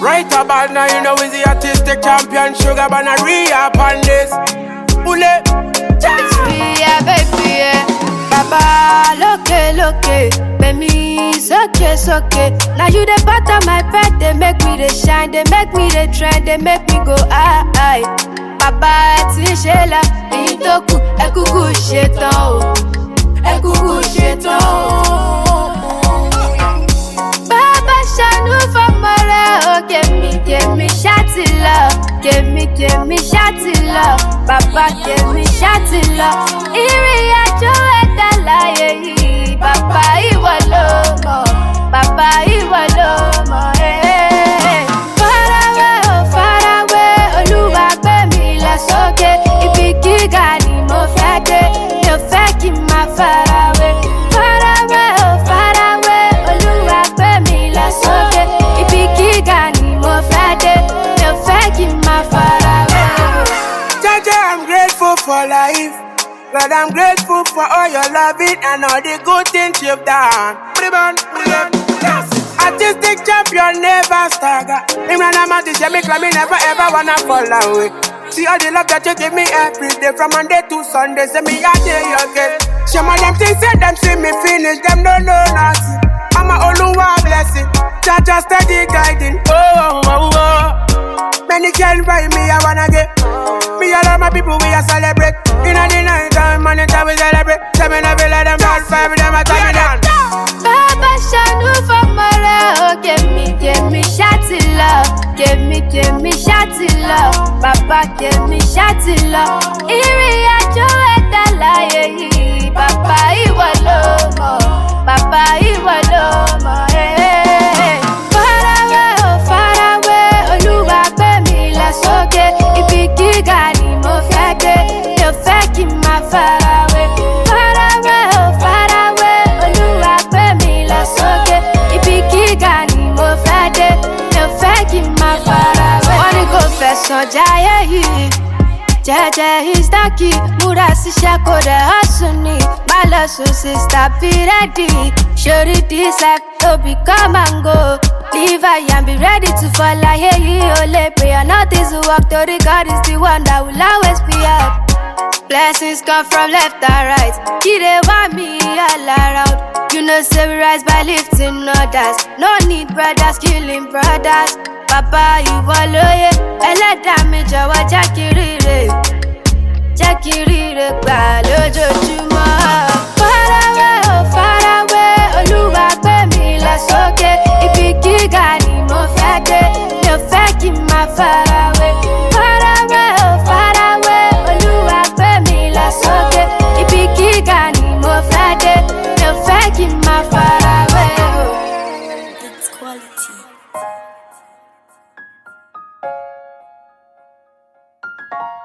Right about now, you know, is the artistic champion. Sugar Bana re-up on this. Ule. Yeah, baby, yeah. Baba, loke, baby, it's okay. Now you the part of my bed, they make me the shine, they make me the trend, they make me go high. Baba, ti shela, itoku, ekuku shetan, ekuku shetan. Baba, shanu for more, give me shawty love, give me shawty love. Baba, give me shawty love. Iri ajo edalaye yi, Baba iwo lomo, Baba iwo lomo. Far away, Oluwa gbe mi lọ sókè. Ibi gíga ni mo fẹ́ dé, mi ò fẹ́ kí n má far away. Far away, Oluwa gbe mi lọ sókè. Ibi gíga ni mo fẹ́ dé, mi ò fẹ́ kí n má far away. Jaja, I'm grateful for life. Lord, I'm grateful for all your loving and all the good things you've done. Artistic champion, never stagger. Imran Amadi, me claim me never ever wanna fall away. See all the love that you give me every day, from Monday to Sunday. Say me a day you get. Some of them things say them see me finish, them don't know nothing. I'm a Oluwa blessing, Jaja steady guiding. Many can't buy me, I wanna get. Me all of my people, we a celebrate. In the night time, money time we celebrate. Tell me never let them pass by me, them a time me down. Baba shanu for more, give me shawty love, give me shawty love. Baba give me shawty love. Iri ajo edalaye yi, Baba iwo lomo, Baba iwo lomo. Far away, Oluwa gbe mi lọ sókè. Ibi gíga ni mo fẹ́ dé, mi ò fẹ́ kí n má far away. Far away, Oluwa gbe mi lọ sókè. Ibi gíga ni mo fẹ́ dé, mi ò fẹ́ kí n má far away. Wọ́n ní kò fẹ̀sán jayé yìí, jẹ́jẹ́ is the key. Múra síṣẹ́ kò dẹ̀ hustle ni, má lọ sùn sister be ready. Surely this life no be come and go. Live and be ready to fall. I hear you only prayer, nothing to walk. To the God is the one that will always be up. Blessings come from left and right. He dey want me all around. You know say we rise by lifting others. No need brothers killing brothers. Baba ìwọ lóye, ẹlẹ́dàá mi jọ̀wọ́ jẹ́ kí rire gbà lójoojúmọ́. Far away, Olúwa gbé mi lọ sókè. Ibi gíga ni mo fẹ́ dé, mi ò fẹ́ kí n má far away. Far away, Olúwa gbé mi lọ sókè. Ibi gíga ni mo fẹ́ dé, mi ò fẹ́ kí n má far away. It's quality.